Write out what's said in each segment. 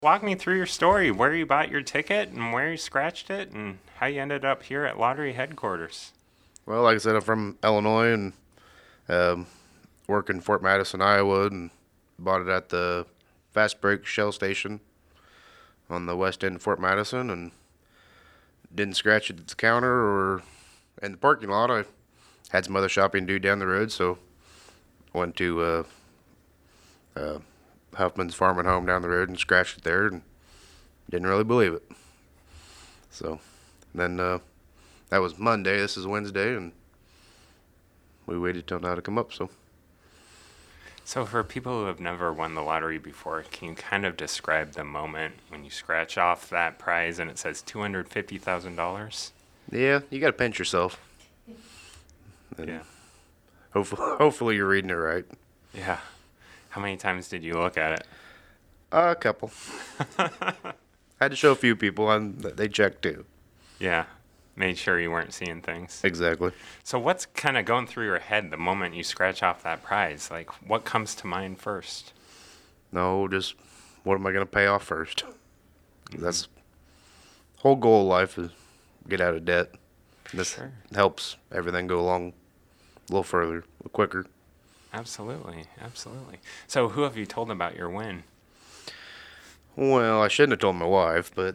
Walk me through your story, where you bought your ticket and where you scratched it and how you ended up here at lottery headquarters. Well, like I said, I'm from Illinois and um, work in Fort Madison, Iowa, and bought it at the Fast Break Shell Station on the west end of Fort Madison, and didn't scratch it at the counter or in the parking lot. I had some other shopping to do down the road, so went to uh, Huffman's Farm and Home down the road and scratched it there, and didn't really believe it. So then that was Monday. This is Wednesday, and we waited till now to come up. So for people who have never won the lottery before, can you kind of describe the moment when you scratch off that prize and it says $250,000? Yeah, you got to pinch yourself. And Yeah. hopefully you're reading it right. Yeah. How many times did you look at it? A couple. Had to show a few people, and they checked too. Yeah. Made sure you weren't seeing things. Exactly. So what's kind of going through your head the moment you scratch off that prize? Like, what comes to mind first? No, just what am I going to pay off first? That's the whole goal of life is get out of debt. This Sure. helps everything go along a little further, a little quicker. Absolutely. Absolutely. So who have you told about your win? Well, I shouldn't have told my wife, but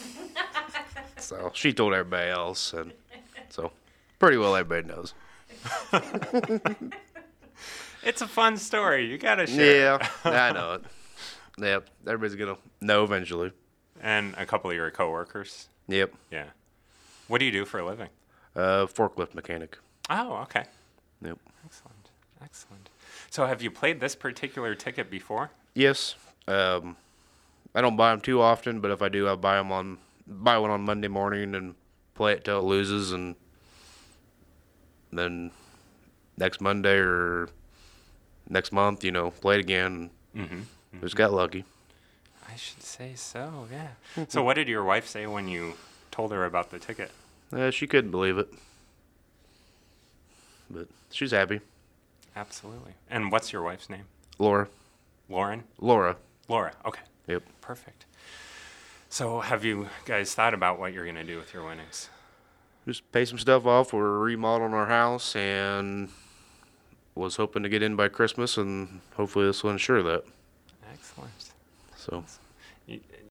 so she told everybody else, and so pretty well everybody knows. It's a fun story. You got to share. Yeah, I know it. Yep, everybody's gonna know eventually. And a couple of your coworkers. Yep, Yeah. What do you do for a living? forklift mechanic. Oh, okay. Yep. Excellent. Excellent. So have you played this particular ticket before? Yes. I don't buy them too often, but if I do, I buy one on Monday morning and play it till it loses, and then next Monday or next month, play it again. Mm-hmm. Just got lucky. I should say so, yeah. So what did your wife say when you told her about the ticket? She couldn't believe it, but she's happy. Absolutely. And what's your wife's name? Laura. Lauren? Laura. Laura. Okay. Yep. Perfect. So have you guys thought about what you're going to do with your winnings? Just pay some stuff off. We're remodeling our house and was hoping to get in by Christmas, and hopefully this will ensure that. Excellent. So You,